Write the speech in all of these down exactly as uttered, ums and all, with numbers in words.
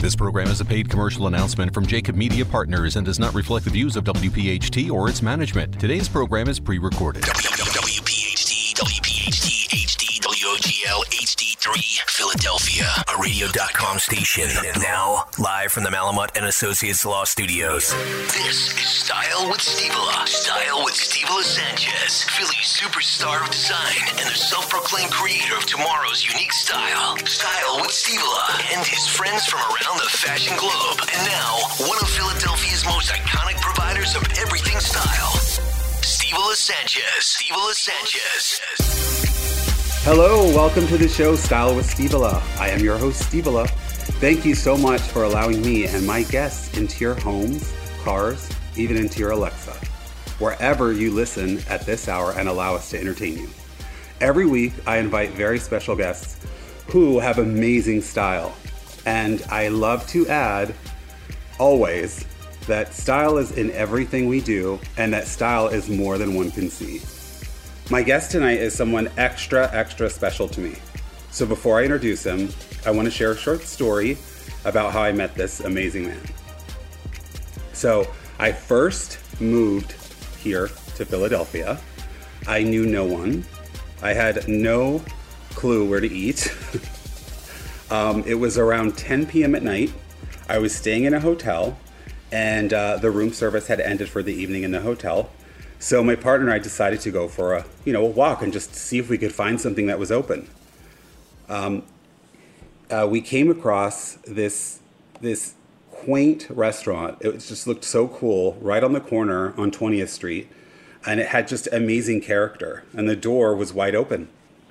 This program is a paid commercial announcement from Jacob Media Partners and does not reflect the views of W P H T or its management. Today's program is pre-recorded. W P H T, W P H T, H D, W O G L, H D three, Philadelphia, a radio dot com station. Now, live from the Malamut and Associates Law Studios. This is Style with Steve-La. Style with Steve-La Sanchez, Philly's superstar of design and the self-proclaimed creator of tomorrow's unique style. Style with Steve-La and his friends from around the fashion globe. And now, one of Philadelphia's most iconic providers of everything style. Steve-La Sanchez. Steve-La Sanchez. Hello, welcome to the show Style with Steve-La. I am your host, Steve-La. Thank you so much for allowing me and my guests into your homes, cars, even into your Alexa, wherever you listen at this hour and allow us to entertain you. Every week, I invite very special guests who have amazing style. And I love to add, always, that style is in everything we do and that style is more than one can see. My guest tonight is someone extra, extra special to me. So before I introduce him, I want to share a short story about how I met this amazing man. So I first moved here to Philadelphia. I knew no one. I had no clue where to eat. um, it was around ten p.m. at night. I was staying in a hotel and uh, the room service had ended for the evening in the hotel. So my partner and I decided to go for a, you know, a walk and just see if we could find something that was open. Um, uh, we came across this this quaint restaurant. It just looked so cool, right on the corner on twentieth street, and it had just amazing character. And the door was wide open.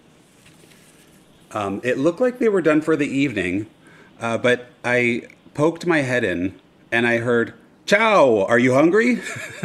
Um, it looked like they were done for the evening, uh, but I poked my head in and I heard, "Ciao, are you hungry?"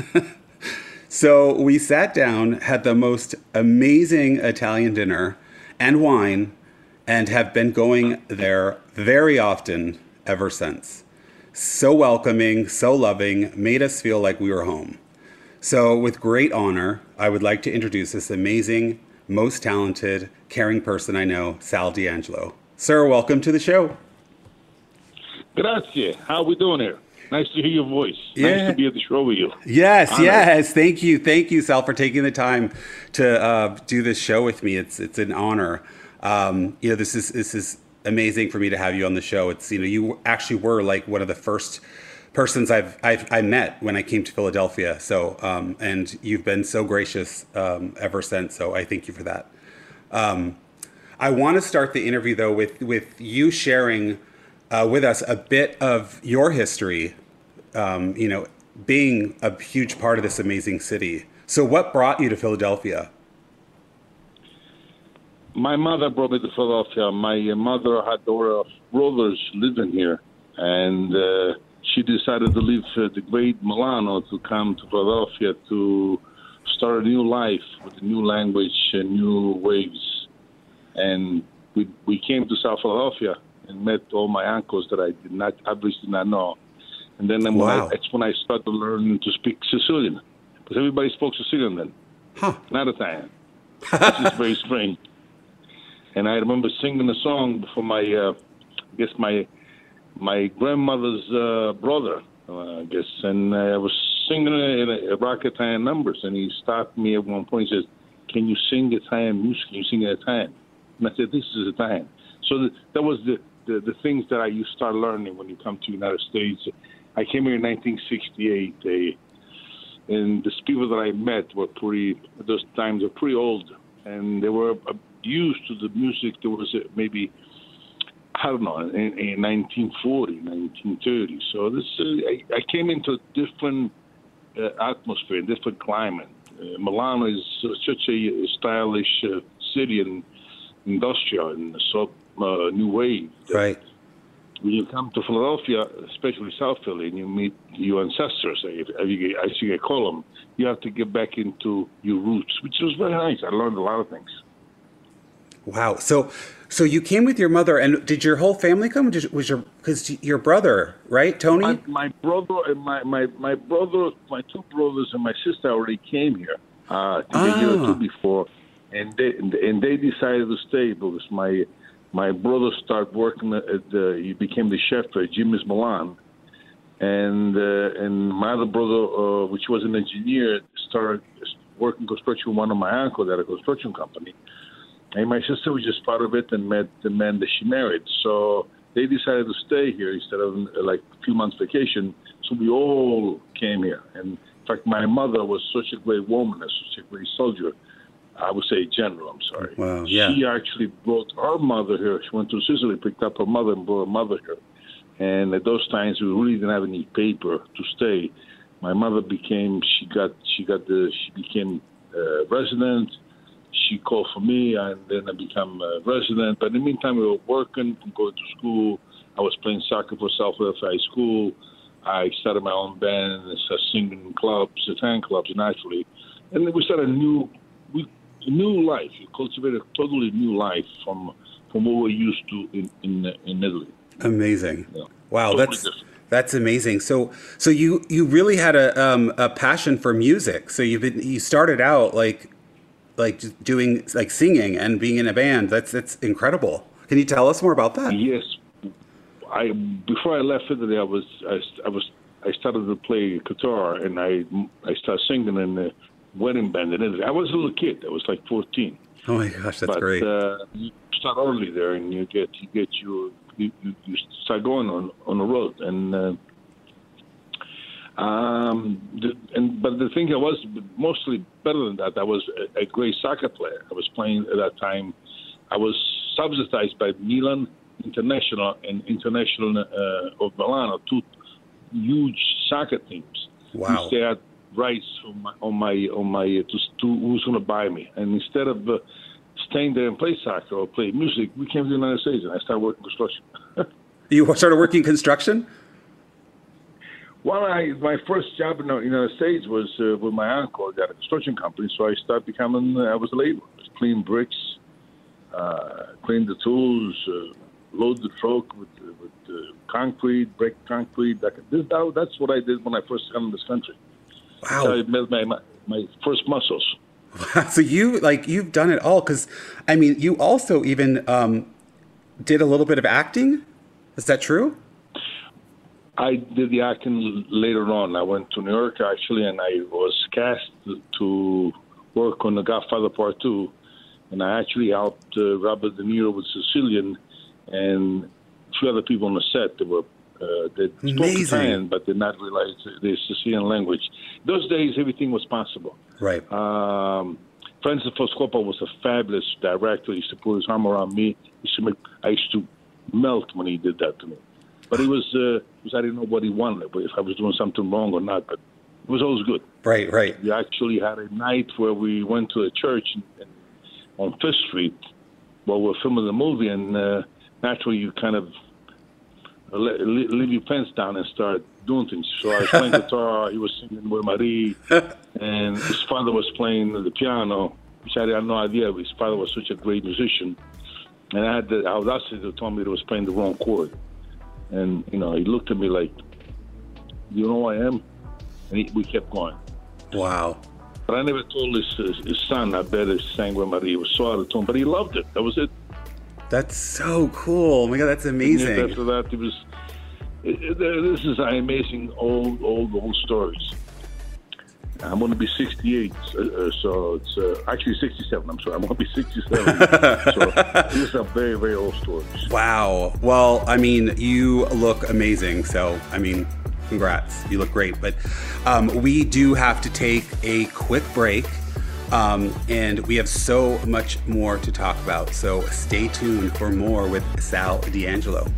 So we sat down, had the most amazing Italian dinner and wine, and have been going there very often ever since. So welcoming, so loving, made us feel like we were home. So with great honor, I would like to introduce this amazing, most talented, caring person I know, Sal D'Angelo. Sir, welcome to the show. Grazie. How are we doing here? Nice to hear your voice. Yeah. Nice to be at the show with you. Yes, Honored. yes. Thank you. Thank you, Sal, for taking the time to uh, do this show with me. It's it's an honor. Um, you know, this is this is amazing for me to have you on the show. It's, you know, you actually were like one of the first persons I've, I've I met when I came to Philadelphia. So, um, and you've been so gracious um, ever since. So I thank you for that. Um, I want to start the interview though with with you sharing Uh, with us a bit of your history, um, you know, being a huge part of this amazing city. So what brought you to Philadelphia? My mother brought me to Philadelphia. My uh, mother had her brothers living here, and uh, she decided to leave uh, the great Milano to come to Philadelphia to start a new life with a new language and new ways. And we we came to South Philadelphia and met all my uncles that I did not, obviously did not know. And then when Wow. I, that's when I started learning to speak Sicilian. Because everybody spoke Sicilian then, Huh. not Italian. Which is very strange. And I remember singing a song for my, uh, I guess my my grandmother's uh, brother, uh, I guess. And I was singing it in a, a rock Italian numbers. And he stopped me at one point and says, "Can you sing Italian music? Can you sing it Italian?" And I said, "This is Italian." So the, that was the The, the things that I used to start learning when you come to the United States. I came here in nineteen sixty-eight, uh, and the people that I met were pretty, at those times, were pretty old, and they were uh, used to the music that was uh, maybe, I don't know, in, in nineteen forty, nineteen thirty. So this, uh, I, I came into a different uh, atmosphere, different climate. Uh, Milano is such a stylish uh, city and industrial and so Uh, new wave. Right. When you come to Philadelphia, especially South Philly, and you meet your ancestors, as you, as you call them, you have to get back into your roots, which was very nice. I learned a lot of things. Wow. So, so you came with your mother, and did your whole family come? Did, was your because your brother, right, Tony? My, my brother and my, my, my brother, my two brothers and my sister already came here uh, a year or two before, and they and they decided to stay because my my brother started working at the, he became the chef at Jimmy's Milan. And uh, and my other brother, uh, which was an engineer, started working construction with one of my uncles at a construction company. And my sister was just part of it and met the man that she married. So they decided to stay here instead of like a few months vacation. So we all came here. And in fact, my mother was such a great woman, such a great soldier. I would say general, I'm sorry. Wow, yeah. She actually brought her mother here. She went to Sicily, picked up her mother and brought her mother here. And at those times, we really didn't have any paper to stay. My mother became, she got, she got the, she became a resident. She called for me, and then I became a resident. But in the meantime, we were working, going to school. I was playing soccer for South Philadelphia High School. I started my own band and started singing in clubs, fan clubs, naturally. And then we started a new, we, a new life. We cultivated a totally new life from from what we're used to in in, in Italy. Amazing. Yeah. Wow, Totally that's different. that's amazing. So so you you really had a um a passion for music. So you've been you started out like like just doing like singing and being in a band. That's that's incredible. Can you tell us more about that? Yes, I before I left Italy, I was I, I was I started to play guitar and I I started singing in the wedding band in Italy. I was a little kid. I was like fourteen. Oh my gosh, that's but, great. Uh, you start early there, and you get you get your you, you, you start going on, on the road, and uh, um, the, and but the thing I was mostly better than that. I was a, a great soccer player. I was playing at that time. I was subsidized by Milan International and International uh, of Milano, two huge soccer teams. Wow. They had rights on my on my on my to, to who's going to buy me, and instead of uh, staying there and play soccer or play music, we came to the United States and I started working construction. You started working construction? Well, I, my first job in the United States was uh, with my uncle at a construction company, so I started becoming, uh, I was a laborer. I was clean bricks, uh, clean the tools, uh, load the truck with, uh, with uh, concrete, break concrete. That, this, that, that's what I did when I first got in this country. Wow. So I met my, my, my first muscles. So you like you've done it all, because I mean you also even um, did a little bit of acting. Is that true? I did the acting later on. I went to New York actually, and I was cast to work on The Godfather Part Two, and I actually helped uh, Robert De Niro with Sicilian and a few other people on the set. They were uh, they spoke Amazing. Italian, but did not realize the Sicilian language. Those days, everything was possible. Right. Um, Francis Ford Coppola was a fabulous director. He used to put his arm around me. He used to make, I used to melt when he did that to me. But it was, uh, because I didn't know what he wanted, but if I was doing something wrong or not. But it was always good. Right, right. We actually had a night where we went to a church in, in, on Fifth Street while we were filming the movie, and uh, naturally you kind of let, leave your pants down and start doing things. So I was playing guitar, he was singing with Marie, and his father was playing the piano, which I had no idea. His father was such a great musician. And I had the audacity to tell me that I was playing the wrong chord. And, you know, he looked at me like, you know who I am? And he, we kept going. Wow. But I never told his, his, his son, I bet he sang with Marie. He was so out of tune, but he loved it. That was it. That's so cool. Oh my God, that's amazing. And after that, it was, it, it, this is an amazing old, old, old stories. I'm going to be sixty-eight, uh, so it's uh, actually sixty-seven. I'm sorry, I'm going to be sixty-seven. So these are very, very old stories. Wow. Well, I mean, you look amazing. So, I mean, congrats. You look great. But um, we do have to take a quick break. Um, and we have so much more to talk about. So stay tuned for more with Sal D'Angelo.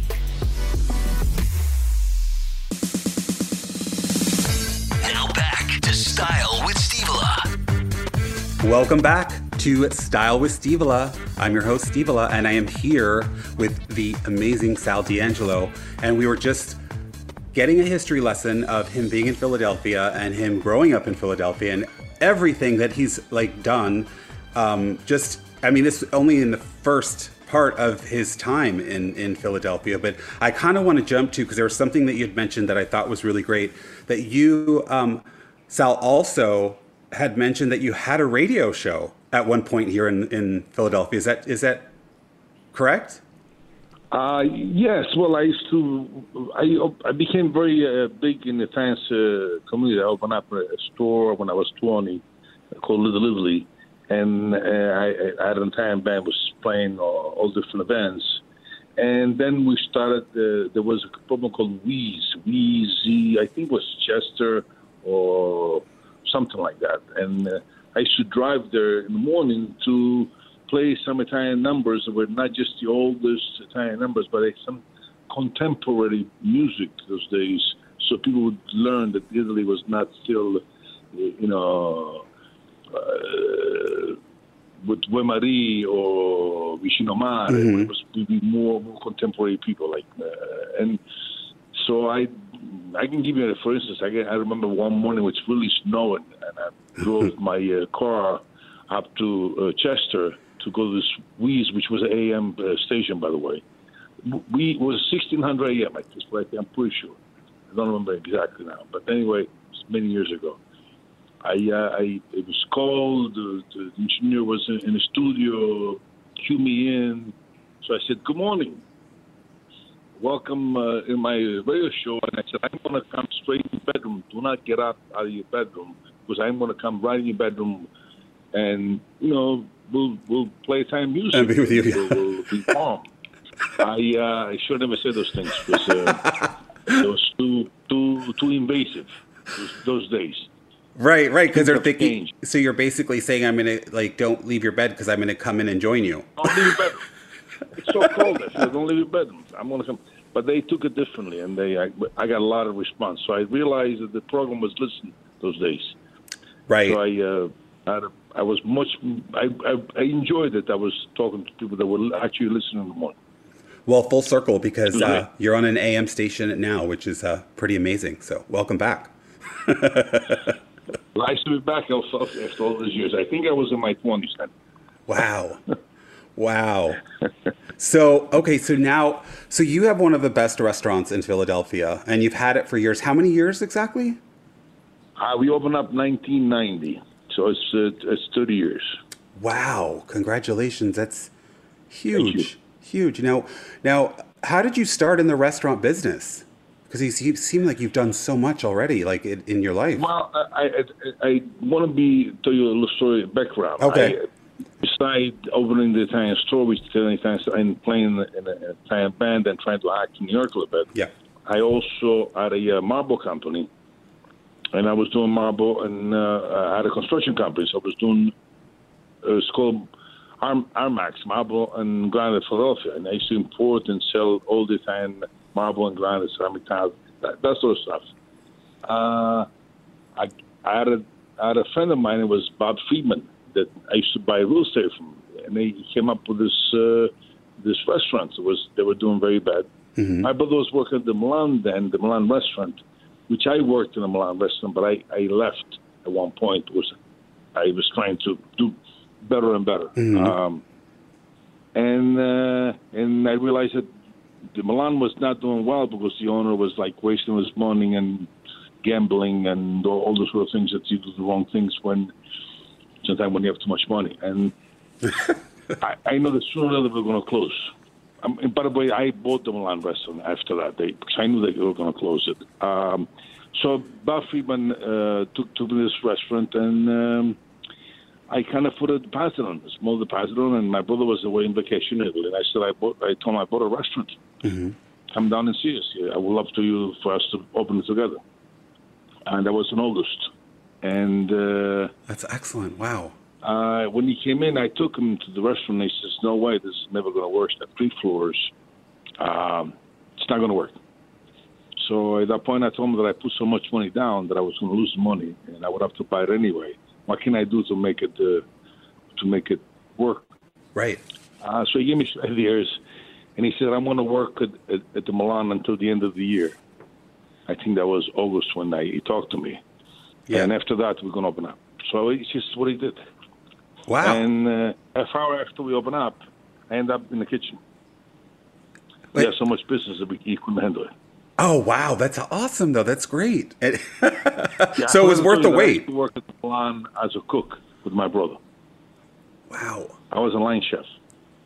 Style with Steve-Ola. Welcome back to Style with Steve-Ola. I'm your host, Steve-Ola, and I am here with the amazing Sal D'Angelo. And we were just getting a history lesson of him being in Philadelphia and him growing up in Philadelphia and everything that he's like done. Um, just, I mean, this only in the first part of his time in, in Philadelphia, but I kind of want to jump to, because there was something that you had mentioned that I thought was really great, that you, um, Sal, also had mentioned that you had a radio show at one point here in, in Philadelphia. Is that is that correct? Uh, yes. Well, I used to. I I became very uh, big in the Italian uh, community. I opened up a store when I was twenty, called Little Italy, and uh, I, I had an Italian band was playing all, all different events. And then we started. Uh, there was a program called Wheeze, Wheezy. I think it was Chester or something like that. And uh, I used to drive there in the morning to play some Italian numbers that were not just the oldest Italian numbers, but some contemporary music those days, so people would learn that Italy was not still, you know, uh, with Guimari or Vicino Mare. Mm-hmm. It was maybe more, more contemporary people like, uh, and so I, I can give you, for instance, I, I remember one morning it was really snowing, and I drove my uh, car up to uh, Chester to go to this Wheeze, which was an A M uh, station, by the way. We it was sixteen hundred A M at this point, I'm pretty sure. I don't remember exactly now. But anyway, it's many years ago. I, uh, I It was called, the, the engineer was in, in the studio, cue me in. So I said, good morning. Welcome uh, in my radio show. And I said, I'm going to come straight in the bedroom. Do not get out, out of your bedroom, because I'm going to come right in your bedroom and, you know, We'll we'll play Italian music. I'll be with you. We'll, we'll be calm. I uh, I should never say those things because uh, it was too too too invasive those, those days. Right, right. Because they're thinking. Changed. So you're basically saying, I'm gonna like don't leave your bed because I'm gonna come in and join you. Don't leave your bedroom. It's so cold. I said, don't leave your bedroom. I'm gonna come. But they took it differently, and they I, I got a lot of response. So I realized that the program was listened those days. Right. So I. Uh, I, had a, I was much. I, I I enjoyed it. I was talking to people that were actually listening in the morning. Well, full circle because uh, you're on an A M station now, which is uh, pretty amazing. So, welcome back. Nice to be back after all these years. I think I was in my twenties then. Wow, wow. So, okay, so now, so you have one of the best restaurants in Philadelphia, and you've had it for years. How many years exactly? Uh, we opened up nineteen ninety. So it's uh, it's thirty years. Wow! Congratulations. That's huge, huge. Now, now, how did you start in the restaurant business? Because you, you seem like you've done so much already, like in, in your life. Well, I I, I want to be tell you a little story background. Okay. I, besides opening the Italian store, which is Italian, and playing in an Italian band and trying to act in New York a little bit. Yeah. I also had a uh, marble company. And I was doing marble, and uh, I had a construction company, so I was doing, uh, it's called Arm, Armax, marble and granite Philadelphia. And I used to import and sell all the time marble and granite, ceramic tiles, that, that sort of stuff. Uh, I, I, had a, I had a friend of mine, it was Bob Friedman, that I used to buy real estate from. And he came up with this uh, this restaurant. It was, they were doing very bad. Mm-hmm. My brother was working at the Milan then, the Milan restaurant, which I worked in a Milan restaurant, but I, I left at one point. Was I was trying to do better and better, mm-hmm. um, and uh, and I realized that the Milan was not doing well because the owner was like wasting his money and gambling and all, all those sort of things that you do the wrong things when sometimes when you have too much money. And I, I know that sooner or later we're going to close. Um, and by the way, I bought the Milan restaurant after that day because I knew they were going to close it. Um, so Bob Friedman uh, took, took me to this restaurant, and um, I kind of put a deposit on, a small deposit on, and my brother was away on vacation in Italy. And I said, I, bought, I told him I bought a restaurant. Mm-hmm. Come down and see us. I would love to you for us to open it together. And that was in August. And uh, that's excellent. Wow. Uh, when he came in, I took him to the restaurant. And he says, no way, this is never going to work. At three floors, um, it's not going to work. So at that point, I told him that I put so much money down that I was going to lose money, and I would have to buy it anyway. What can I do to make it uh, to make it work? Right. Uh, so he gave me some ideas, and he said, I'm going to work at, at, at the Milan until the end of the year. I think that was August when I, he talked to me. Yeah. And after that, we're going to open up. So it's just what he did. Wow. And uh, half hour after we open up, I end up in the kitchen. Wait. We had so much business that we he couldn't handle it. Oh, wow. That's awesome, though. That's great. yeah, so it was worth the wait. I used to work at the Milan as a cook with my brother. Wow. I was a line chef.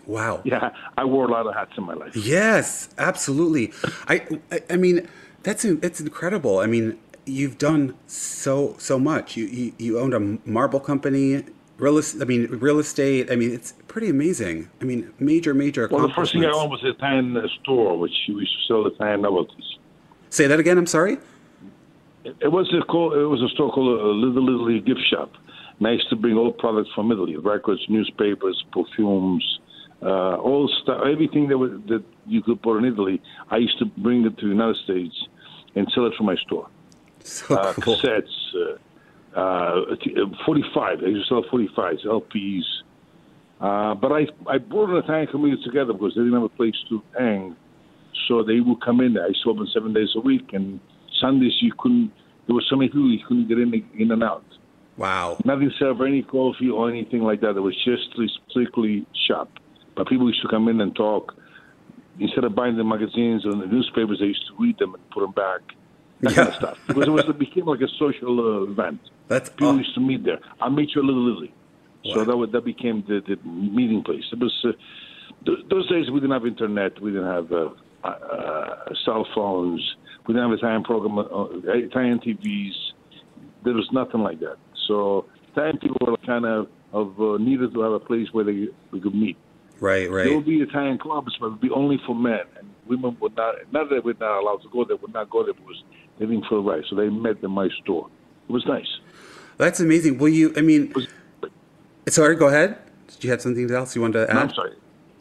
Wow. Yeah, I wore a lot of hats in my life. Yes, absolutely. I, I, I mean, that's it's incredible. I mean, you've done so so much. You you, you owned a marble company, real I mean, real estate. I mean, it's pretty amazing. I mean, major major. Well, the first thing I owned was a Italian store, which we used to sell Italian novelties. Say that again. I'm sorry. It, it was a call, it was a store called a Little Italy gift shop. And I used to bring all products from Italy: records, newspapers, perfumes. Uh, all stuff, everything that was, that you could put in Italy, I used to bring it to the United States and sell it from my store. So uh, cool. Cassettes, uh, uh, forty-five. I used to sell forty-fives, L Ps. Uh, but I I brought an Italian community together because they didn't have a place to hang, so they would come in there. I used to open seven days a week, and Sundays you couldn't. There were so many people you couldn't get in in and out. Wow. Nothing served any coffee or anything like that. It was just strictly shop. But people used to come in and talk. Instead of buying the magazines and the newspapers, they used to read them and put them back. That Yeah. kind of stuff. Because it, was, it became like a social uh, event. That's People aw- used to meet there. I met you a Little Italy. So Wow. that was, that became the, the meeting place. It was uh, th- those days we didn't have internet. We didn't have uh, uh, cell phones. We didn't have Italian program, uh, Italian T Vs. There was nothing like that. So Italian people were kind of, of uh, needed to have a place where they, they could meet. Right, There would right. be Italian clubs, but it would be only for men. And women would not, not that we're not allowed to go there, would not go there because they didn't feel right. So they met in my store. It was nice. That's amazing. Will you? I mean, It was, sorry. Go ahead. Did you have something else you wanted to no, add? I'm sorry.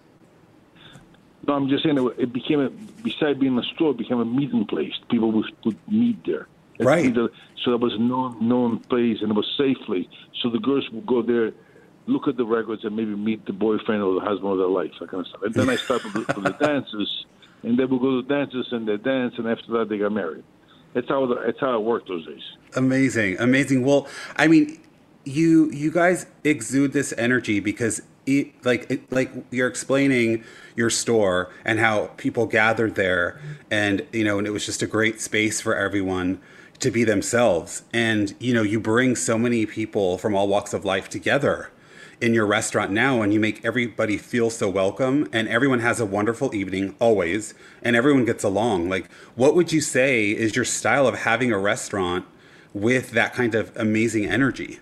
No, I'm just saying it, it became, a, besides being a store, it became a meeting place. People would, would meet there. Right. Either, so there was a known, known place, and it was safely. So the girls would go there, look at the records, and maybe meet the boyfriend or the husband of their life, that kind of stuff. And then I started with, with the dances, and they would go to the dances, and they dance, and after that they got married. That's how the, that's how it worked those days. Amazing, amazing. Well, I mean, you you guys exude this energy because, it, like, it, like you're explaining your store and how people gathered there, and you know, and it was just a great space for everyone to be themselves. And you know, you bring so many people from all walks of life together in your restaurant now, and you make everybody feel so welcome, and everyone has a wonderful evening always, and everyone gets along. Like, what would you say is your style of having a restaurant with that kind of amazing energy?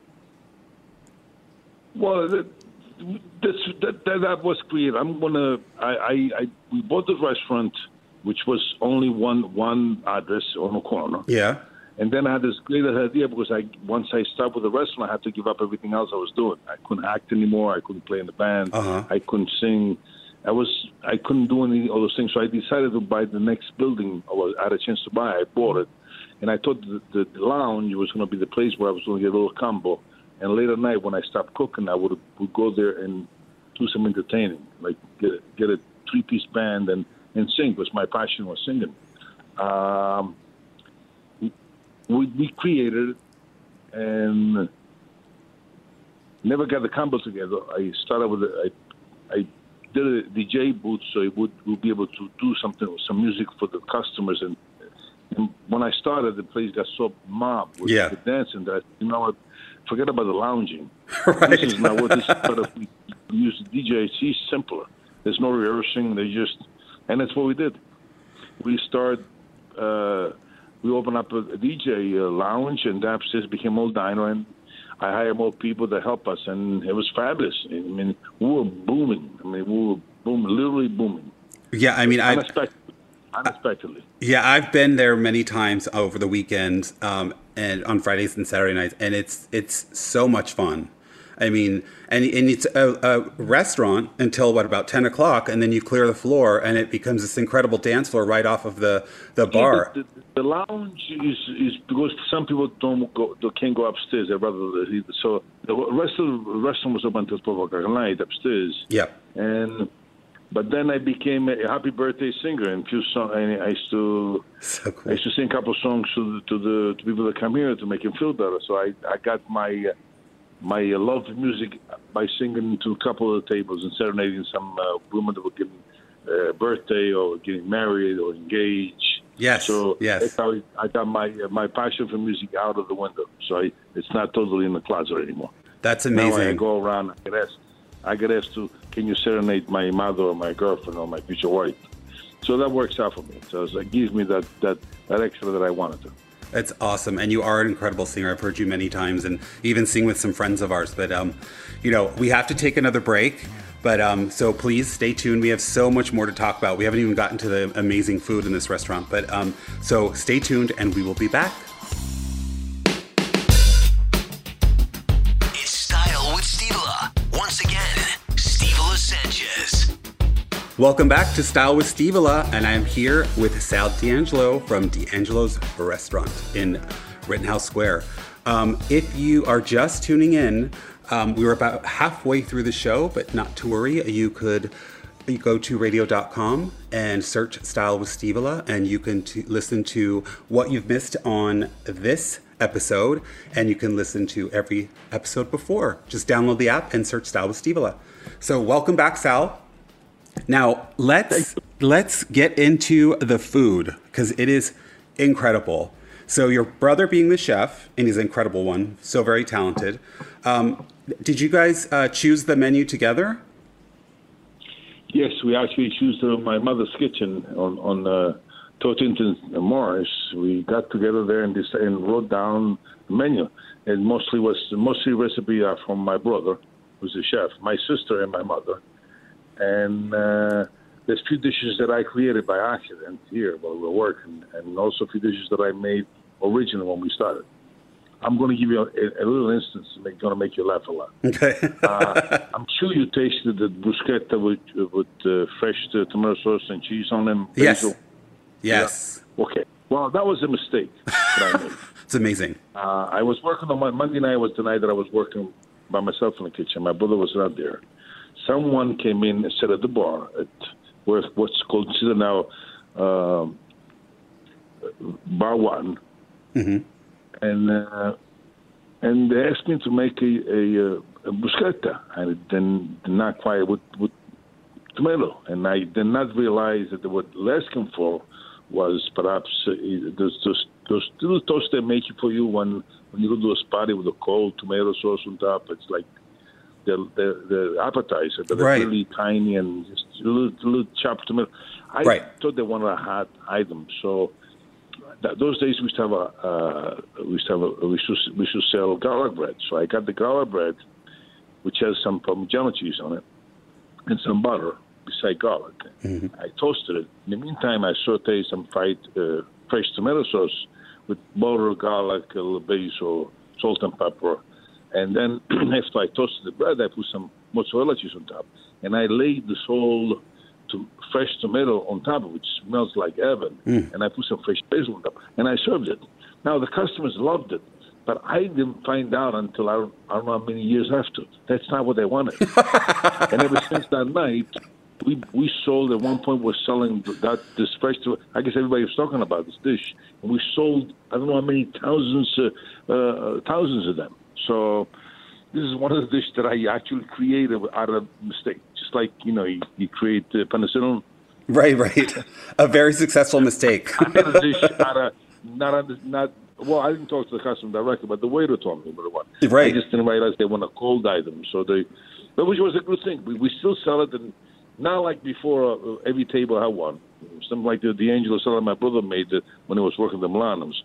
Well, that, this, that, that, that was creative. I'm gonna. I, I, I we bought the restaurant, which was only one one address on the corner. Yeah. And then I had this great idea because I once I started with the restaurant, I had to give up everything else I was doing. I couldn't act anymore. I couldn't play in the band. Uh-huh. I couldn't sing. I was I couldn't do any of those things. So I decided to buy the next building. I, was, I had a chance to buy. I bought it, and I thought the, the, the lounge was going to be the place where I was going to get a little combo. And late at night, when I stopped cooking, I would would go there and do some entertaining, like get a, get a three piece band and and sing because my passion was singing. Um, We, we created it and never got the combo together. I started with a, I, I did a D J booth so it would we'll be able to do something with some music for the customers. And, and when I started, the place got so mobbed with Yeah. the dancing that you know what, forget about the lounging. Right. This is not what this is. But if we use the D J, it's simpler. There's no rehearsing. They just and that's what we did. We started. Uh, We opened up a, a D J uh, lounge, and the upstairs became all diner, and I hired more people to help us, and it was fabulous. I mean, we were booming. I mean, we were booming, literally booming. Yeah, I mean, I Unexpectedly. Unexpectedly. yeah, I've been there many times over the weekends, um, and on Fridays and Saturday nights, and it's it's so much fun. I mean, and and it's a, a restaurant until what about ten o'clock, and then you clear the floor, and it becomes this incredible dance floor right off of the the bar. Yeah, the, the, the lounge is, is because some people don't go, they can't go upstairs. They rather so the rest of the restaurant was open until twelve o'clock at night upstairs. Yeah. And but then I became a happy birthday singer, and few song. And I used to So cool. I used to sing a couple of songs to the, to the to people that come here to make them feel better. So I I got my uh, my uh, love of music by singing to a couple of the tables and serenading some uh, women that were getting uh, birthday or getting married or engaged. Yes. So yes. that's how I got my uh, my passion for music out of the window. So I, it's not totally in the closet anymore. That's Now I amazing. go around. I get asked. I get asked to can you serenade my mother or my girlfriend or my future wife? So that works out for me. So it gives me that, that, that extra that I wanted to. It's awesome. And you are an incredible singer. I've heard you many times and even sing with some friends of ours. But, um, you know, we have to take another break. But um, so please stay tuned. We have so much more to talk about. We haven't even gotten to the amazing food in this restaurant. But um, so stay tuned and we will be back. It's Style with Steve-Ola. Once again, Steve-Ola Sanchez. Welcome back to Style with Steve-Ola, and I'm here with Sal D'Angelo from D'Angelo's Restaurant in Rittenhouse Square. Um, if you are just tuning in, um, we were about halfway through the show, but not to worry. You could you go to radio dot com and search Style with Steve-Ola, and you can t- listen to what you've missed on this episode, and you can listen to every episode before. Just download the app and search Style with Steve-Ola. So welcome back, Sal. Now, let's let's get into the food, because it is incredible. So your brother being the chef, and he's an incredible one, so very talented. Um, did you guys uh, choose the menu together? Yes, we actually choose uh, my mother's kitchen on, on uh, Tortington Morris. We got together there and, decided, and wrote down the menu. And mostly was mostly recipe are from my brother, who's the chef, my sister, and my mother. And uh, there's a few dishes that I created by accident here while we were working, and also a few dishes that I made originally when we started. I'm going to give you a, a little instance that's going to make you laugh a lot. Okay. uh, I'm sure you tasted the bruschetta with, with uh, fresh uh, tomato sauce and cheese on them. Yes. Basil. Yes. Yeah. Okay. Well, that was a mistake that I made. It's amazing. Uh, I was working on my Monday night was the night that I was working by myself in the kitchen. My brother was not there. Someone came in and sat at the bar at where what's called considered now um, Bar One, Mm-hmm. and uh, and they asked me to make a, a, a bruschetta, and it then did not quite with, with tomato, and I did not realize that what they're asking for was perhaps uh, those, those those little toast they make for you when when you go to a spaghetti with a cold tomato sauce on top. It's like the the, the appetizer, but right. They're really tiny and just a little, little chopped tomato. I right. thought they wanted a hot item, so that, those days we used to have a uh, we used to have a, we used to, we used to sell garlic bread. So I got the garlic bread, which has some Parmigiano cheese on it and some butter beside garlic. Mm-hmm. I toasted it. In the meantime, I sauteed some fried uh, fresh tomato sauce with butter, garlic, a little basil, salt and pepper. And then after I toasted the bread, I put some mozzarella cheese on top. And I laid this whole to fresh tomato on top, which smells like heaven. Mm. And I put some fresh basil on top. And I served it. Now, the customers loved it. But I didn't find out until I, I don't know how many years after. That's not what they wanted. And ever since that night, we we sold, at one point, we're selling that this fresh, I guess everybody was talking about this dish. And we sold, I don't know how many thousands, uh, uh, thousands of them. So this is one of the dishes that I actually created out of mistake. Just like, you know, you, you create uh, penicillin. Right, right. A very successful mistake. I made a dish out of, not, under, not, well, I didn't talk to the customer directly, but the waiter told me what it was. Right. I just didn't realize they want a cold item. So they, but which was a good thing. We, we still sell it, and not like before, uh, every table had one. Something like the D'Angelo salad my brother made uh, when he was working at the Milan's.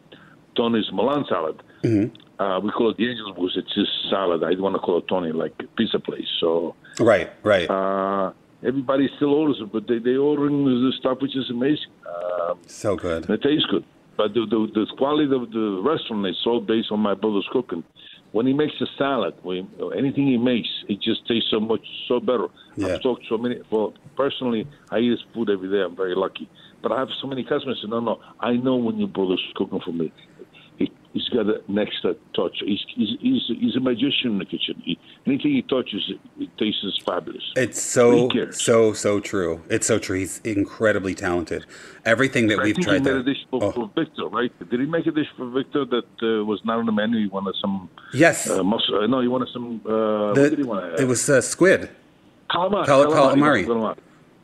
Tony's Milan salad. Mm-hmm. Uh, we call it D'Angelo because it's just salad. I didn't want to call it Tony like a pizza place. So right, right. Uh, everybody still orders it, but they they ordering the stuff which is amazing. Um, so good. And it tastes good. But the, the the quality of the restaurant is so based on my brother's cooking. When he makes a salad, when, anything he makes, it just tastes so much so better. Yeah. I've talked so many. Well, personally, I eat his food every day. I'm very lucky. But I have so many customers who say, no, no, I know when your brother's cooking for me. He, he's got an extra touch. He's, he's, he's, he's a magician in the kitchen. He, anything he touches, it, it tastes fabulous. It's so, so, so true. It's so true. He's incredibly talented. Everything that I we've think tried he made there. a dish for, oh. for Victor, right? Did he make a dish for Victor that uh, was not on the menu? He wanted some... Yes. Uh, mus- uh, no, he wanted some... Uh, the, what did he want? It was uh, squid. Calamari. Cal- calamari. calamari.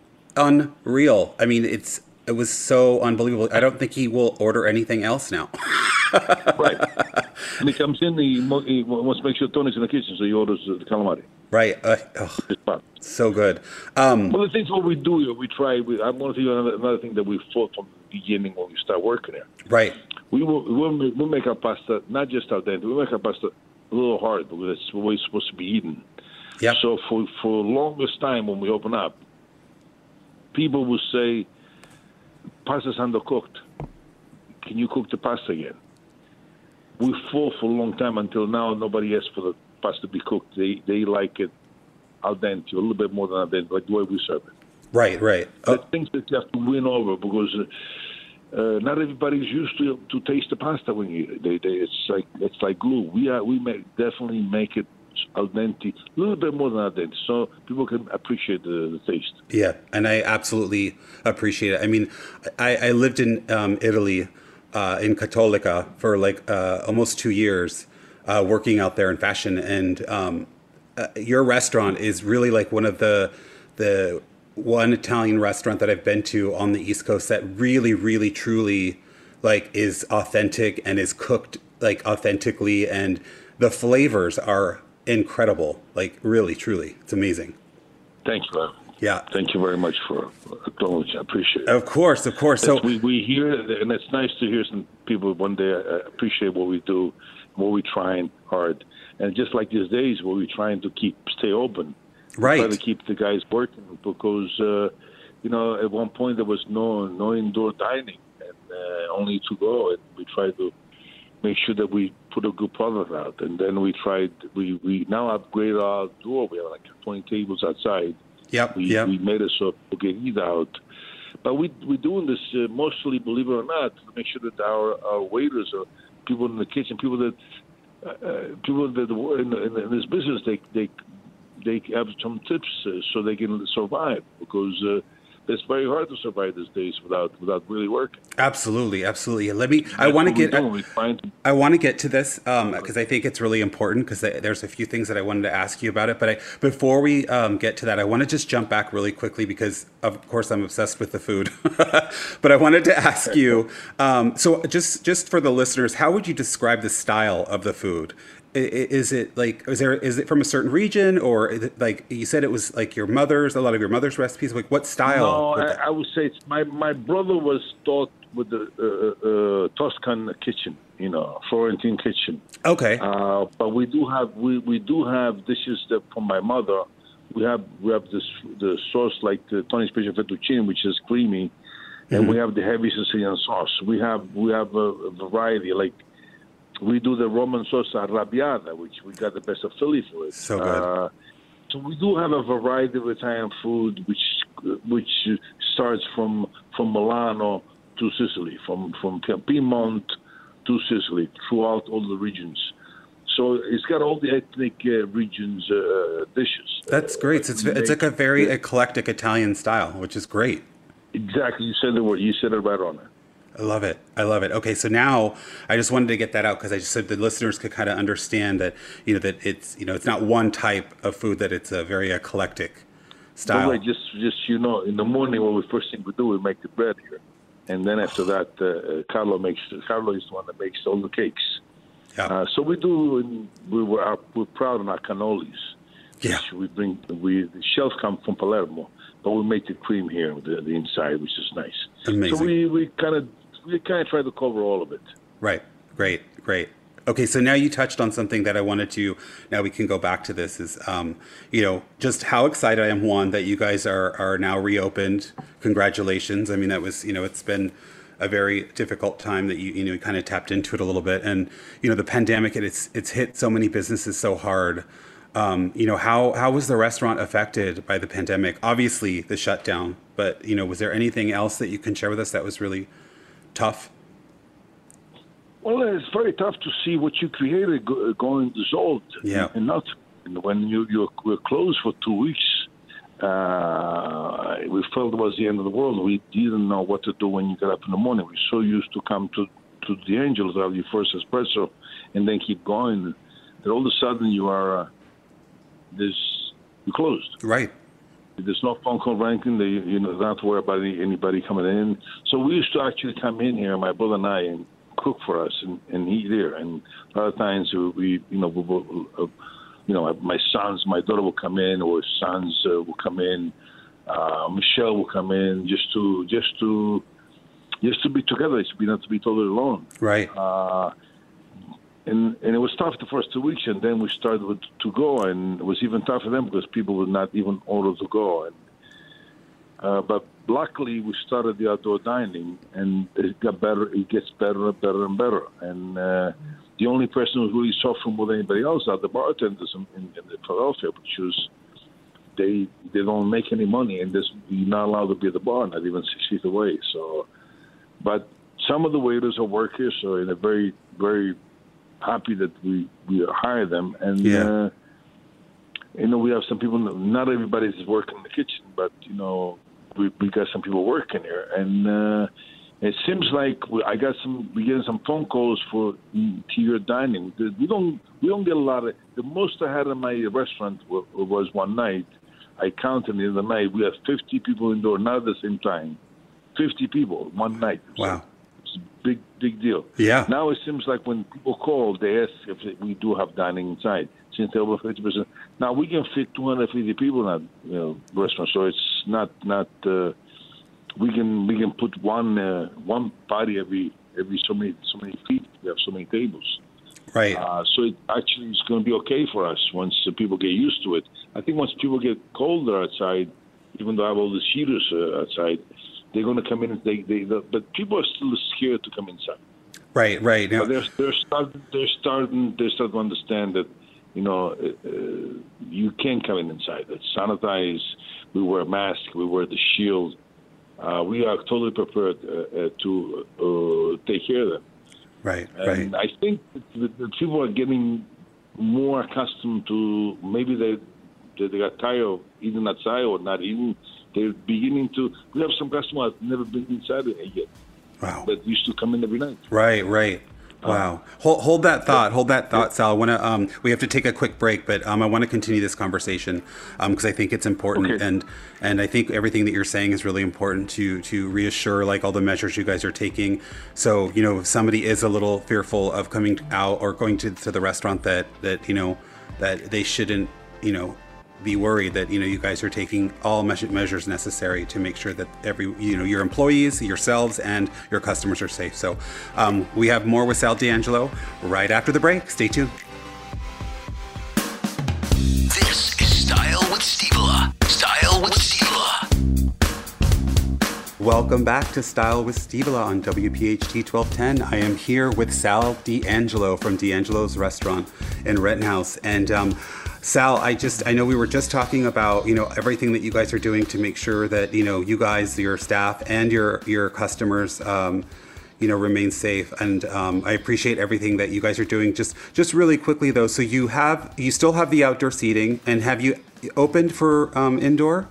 Unreal. I mean, it's it was so unbelievable. I don't think he will order anything else now. Right. And he comes in, he, he wants to make sure Tony's in the kitchen, so he orders the calamari. Right. Uh, oh, so good. Um, well, the things what we do here, we try. We, I'm going to tell you another, another thing that we thought from the beginning when we start working there. Right. We will we'll make, we'll make our pasta not just al dente. We make our pasta a little hard because it's the way it's supposed to be eaten. Yeah. So for for the longest time when we open up, people will say, "Pasta's undercooked. Can you cook the pasta again?" We fought for a long time until now. Nobody asks for the pasta to be cooked. They they like it al dente, a little bit more than al dente, like the way we serve it. Right, right. The things that you have to win over because uh, uh, not everybody's used to to taste the pasta when you eat it. They, they, it's like it's like glue. We are we make definitely make it al dente, a little bit more than al dente, so people can appreciate the, the taste. Yeah, and I absolutely appreciate it. I mean, I, I lived in um, Italy, uh, in Cattolica for like uh, almost two years, uh, working out there in fashion, and um, uh, your restaurant is really like one of the the one Italian restaurant that I've been to on the East Coast that really, really, truly like is authentic and is cooked like authentically, and the flavors are incredible. Like really, truly, it's amazing. Thank you, man. Yeah. Thank you very much for acknowledging. I appreciate it. Of course, of course. So we we hear, and it's nice to hear some people one day uh, appreciate what we do, what we're trying hard, and just like these days, where we're trying to keep stay open. Right. Try to keep the guys working because, uh, you know, at one point there was no no indoor dining and uh, only to go. And we tried to make sure that we put a good product out. And then we tried, we, we now upgrade our door. We have like twenty tables outside. Yep, we, yep. we made it so we can eat out. But we, we're doing this uh, mostly, believe it or not, to make sure that our, our waiters or people in the kitchen, people that uh, people that were in, in, in this business, they they they have some tips uh, so they can survive, because uh, it's very hard to survive these days without without really working. Absolutely, absolutely. Let me. I want to get. I, I want to get to this because um, I think it's really important, because there's a few things that I wanted to ask you about it. But I, before we um, get to that, I want to just jump back really quickly because, of course, I'm obsessed with the food. But I wanted to ask you. Um, so, just just for the listeners, how would you describe the style of the food? Is it like, is there, is it from a certain region, or is it like you said it was like your mother's, a lot of your mother's recipes? Like what style? No, I, I would say it's my, my brother was taught with the uh, uh, Tuscan kitchen, you know, Florentine kitchen. Okay. Uh, but we do have, we, we do have dishes that from my mother. We have, we have this, the sauce like the Tony's Special Fettuccine, which is creamy. And mm-hmm. we have the heavy Sicilian sauce. We have, we have a, a variety, like, we do the Roman sauce arrabbiata, which we got the best of Philly for it. So good. Uh, so we do have a variety of Italian food, which which starts from from Milano to Sicily, from from Piedmont to Sicily, throughout all the regions. So it's got all the ethnic uh, regions uh, dishes. That's great. So it's it's like a very eclectic Italian style, which is great. Exactly. You said the word. You said it right on it. I love it. I love it. Okay, so now I just wanted to get that out because I just said the listeners could kind of understand that, you know, that it's, you know, it's not one type of food, that it's a very eclectic style. Wait, just, just you know, in the morning, what we first thing we do, we make the bread here, and then after that, uh, Carlo makes. Carlo is the one that makes all the cakes. Yeah. Uh, so we do. We were we're proud of our cannolis. Yeah. Which we bring. We the shells come from Palermo, but we make the cream here, the, the inside, which is nice. Amazing. So we we kind of. We kind of try to cover all of it. Right. Great. Great. Okay. So now you touched on something that I wanted to, now we can go back to this is, um, you know, just how excited I am, one, that you guys are, are now reopened. Congratulations. I mean, that was, you know, it's been a very difficult time that you, you know, kind of tapped into it a little bit. And, you know, the pandemic, it's, it's hit so many businesses so hard. Um, you know, how, how was the restaurant affected by the pandemic? Obviously the shutdown, but, you know, was there anything else that you can share with us that was really tough? Well, it's very tough to see what you created go, going dissolved. Yeah. And not when you you were closed for two weeks. Uh, we felt it was the end of the world. We didn't know what to do when you got up in the morning. We're so used to come to to the Angels, have your first espresso, and then keep going. That all of a sudden you are uh, this you're closed. Right. There's no phone call ranking. They, you know, not to worry about anybody coming in. So we used to actually come in here, my brother and I, and cook for us and, and eat there. And a lot of times we, you know, we, we, uh, you know, my sons, my daughter will come in, or sons uh, will come in. Uh, Michelle will come in just to just to just to be together. It's not to be totally alone. Right. Uh, and and it was tough the first two weeks, and then we started with, to go, and it was even tougher for them because people would not even order to go. And uh, but luckily, we started the outdoor dining, and it got better. It gets better and better and better. And uh, the only person who's really suffering more than anybody else are the bartenders in, in, in Philadelphia, which is they they don't make any money, and this, you're not allowed to be at the bar, not even six feet away. So, but some of the waiters are workers, so they're very very happy that we we hire them. And yeah. uh, you know, we have some people. Not everybody's working in the kitchen, but you know, we we got some people working here, and uh, it seems like we, I got some. We getting some phone calls for interior dining. We don't we don't get a lot of. The most I had in my restaurant was, was one night. I counted in the night. We had fifty people indoor, not at the same time. Fifty people one night. Wow. It's a big, big deal. Yeah. Now it seems like when people call, they ask if we do have dining inside. Since they're over fifty percent. Now we can fit two hundred fifty people in that, you know, restaurant. So it's not not. Uh, we can we can put one uh, one party every every so many so many feet. We have so many tables. Right. Uh, so it actually is going to be okay for us once uh, people get used to it. I think once people get colder outside, even though I have all these heaters uh, outside, they're going to come in. And they, they, they, but people are still scared to come inside. Right. Right. Now, but they're they're starting they're starting they're starting to understand that, you know, uh, you can come in inside. It's sanitized. We wear masks. We wear the shield. Uh, we are totally prepared uh, uh, to uh, take care of them. Right, and right. I think that the people are getting more accustomed to, maybe they they got tired of eating outside or not eating. They're beginning to. We have some customers who have never been inside it yet. Wow. That used to come in every night. Right, right. Wow. Hold, hold that thought. Hold that thought, Sal. I want to. Um, we have to take a quick break, but um, I want to continue this conversation because um, I think it's important, okay. and and I think everything that you're saying is really important to to reassure, like all the measures you guys are taking. So you know, if somebody is a little fearful of coming out or going to to the restaurant, that that you know that they shouldn't you know be worried that you know you guys are taking all measures necessary to make sure that every you know your employees, yourselves, and your customers are safe. So um, we have more with Sal D'Angelo right after the break. Stay tuned. This is Style with Steve-A. Style with Steve-A. Welcome back to Style with Steve-A on W P H T twelve ten. I am here with Sal D'Angelo from D'Angelo's Restaurant in Rittenhouse, and um, Sal, I just, I know we were just talking about, you know, everything that you guys are doing to make sure that, you know, you guys, your staff and your, your customers, um, you know, remain safe. And um, I appreciate everything that you guys are doing. Just, just really quickly though. So you have, you still have the outdoor seating, and have you opened for um, indoor?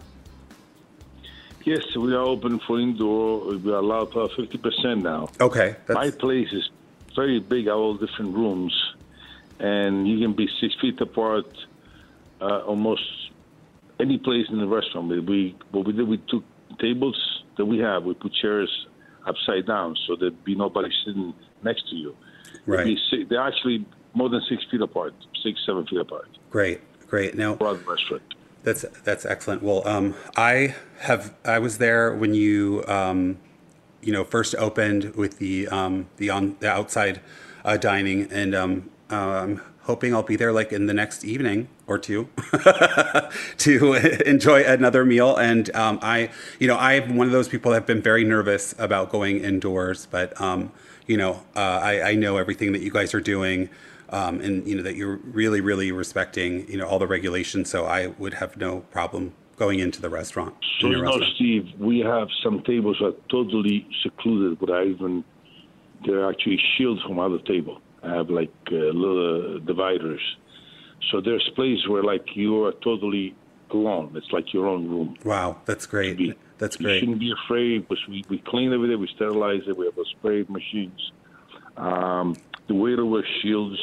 Yes, we are open for indoor. We are allowed to have fifty percent now. Okay. That's... My place is very big, all different rooms, and you can be six feet apart. Uh, almost any place in the restaurant. We, we what we did, we took tables that we have, we put chairs upside down so there'd be nobody sitting next to you. Right. Be, they're actually more than six feet apart, six, seven feet apart. Great, great. Now, broad restaurant. That's that's excellent. Well, um, I have I was there when you um, you know first opened with the um, the on the outside uh, dining, and um, um, hoping I'll be there like in the next evening or two to enjoy another meal. And um, I, you know, I'm one of those people that have been very nervous about going indoors, but um, you know, uh, I, I know everything that you guys are doing, um, and you know that you're really, really respecting, you know, all the regulations. So I would have no problem going into the restaurant. So you know, Steve, we have some tables that are totally secluded, but I even they're actually shielded from other table. I have like uh, little dividers. So there's places where like you are totally alone. It's like your own room. Wow, that's great. Be, that's you great. You shouldn't be afraid because we, we clean every day, we sterilize it, we have a spray machines. Um, the waiter wears shields.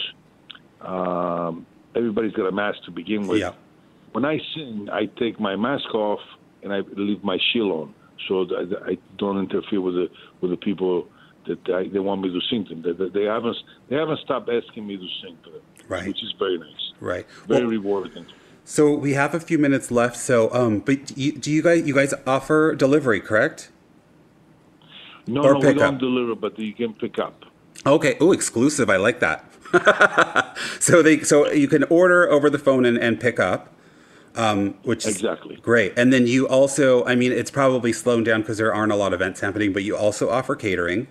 Um, everybody's got a mask to begin with. Yeah. When I sing, I take my mask off and I leave my shield on, so that I don't interfere with the with the people that I, they want me to sing to them. They, they haven't they haven't stopped asking me to sing to them, right. which is very nice. Right. Very Well, rewarding. so we have a few minutes left. So, um, but you, do you guys you guys offer delivery, correct? No, Or no, we pick don't up. deliver, but you can pick up. Okay. Oh, exclusive. I like that. so they so you can order over the phone and, and pick up, um, which is Exactly. great. And then you also, I mean, it's probably slowed down because there aren't a lot of events happening, but you also offer catering.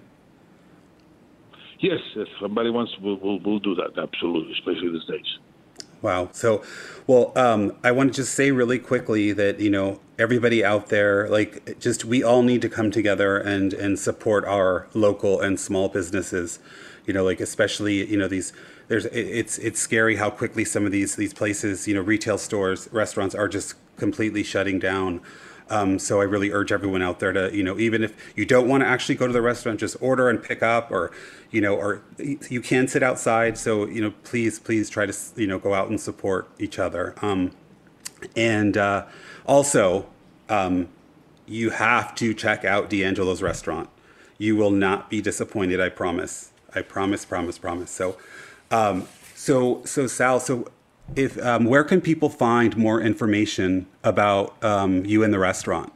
Yes, if somebody wants, we'll, we'll, we'll do that, absolutely, especially these days. Wow. So, well, um, I want to just say really quickly that, you know, everybody out there, like, just we all need to come together and, and support our local and small businesses, you know, like, especially, you know, these, there's, it, it's, it's scary how quickly some of these, these places, you know, retail stores, restaurants are just completely shutting down. Um, so I really urge everyone out there to, you know, even if you don't want to actually go to the restaurant, just order and pick up, or, you know, or you can sit outside. So, you know, please, please try to, you know, go out and support each other. Um, and uh, also, um, you have to check out D'Angelo's restaurant. You will not be disappointed. I promise. I promise, promise, promise. So, um, so, so Sal, so if, um, where can people find more information about um, you and the restaurant?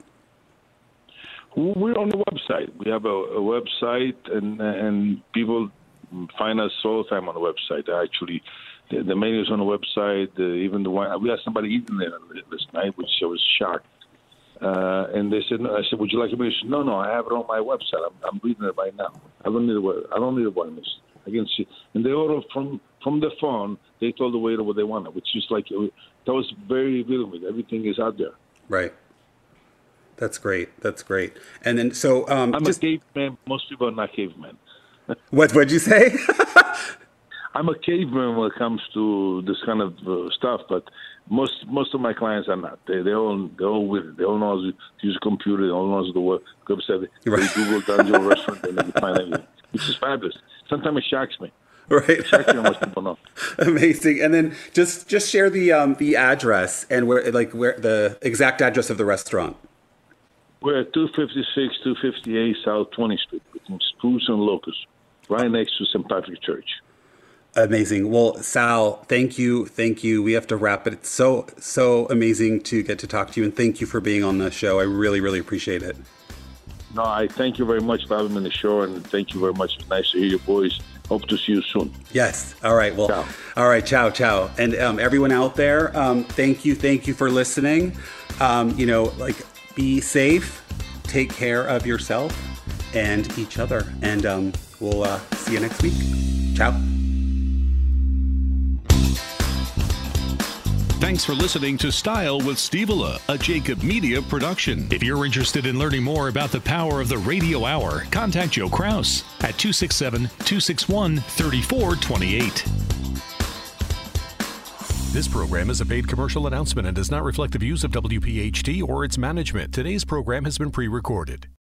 We're on the website. We have a, a website, and and people find us all the time on the website. Actually, the, the menu's on the website. The, even the wine. We had somebody eating there this night, which I was shocked. Uh, and they said, no. I said, "Would you like a menu?" She said, no, no, I have it on my website. I'm, I'm reading it right now. I don't need a I don't need a wine list. I can see. And they order from from the phone. They told the waiter what they wanted, which is like that was very revealing. Everything is out there. Right. That's great. That's great. And then, so um, I'm just, a caveman. Most people are not cavemen. what what'd you say? I'm a caveman when it comes to this kind of uh, stuff, but most most of my clients are not. They they all they all with it. They all know how to use a computer. They all know how to do work. Website. They Right. Google D'Angelo restaurant and they can find everything, which is fabulous. Sometimes it shocks me. Right. It shocks me how much people know. Amazing. And then just just share the um, the address and where, like, where the exact address of the restaurant. We're at two fifty-six, two fifty-eight South twentieth Street, between Spruce and Locust, right next to Saint Patrick Church. Amazing. Well, Sal, thank you. Thank you. We have to wrap it. It's so, so amazing to get to talk to you. And thank you for being on the show. I really, really appreciate it. No, I thank you very much for having me on the show, and thank you very much. It's nice to hear your voice. Hope to see you soon. Yes. All right. Well, Ciao. all right. Ciao, ciao. And um, everyone out there, um, thank you. Thank you for listening. Um, you know, like, be safe, take care of yourself and each other. And um, we'll uh, see you next week. Ciao. Thanks for listening to Style with Steve-Ola, a Jacob Media production. If you're interested in learning more about the power of the radio hour, contact Joe Kraus at two six seven, two six one, three four two eight. This program is a paid commercial announcement and does not reflect the views of W P H T or its management. Today's program has been pre-recorded.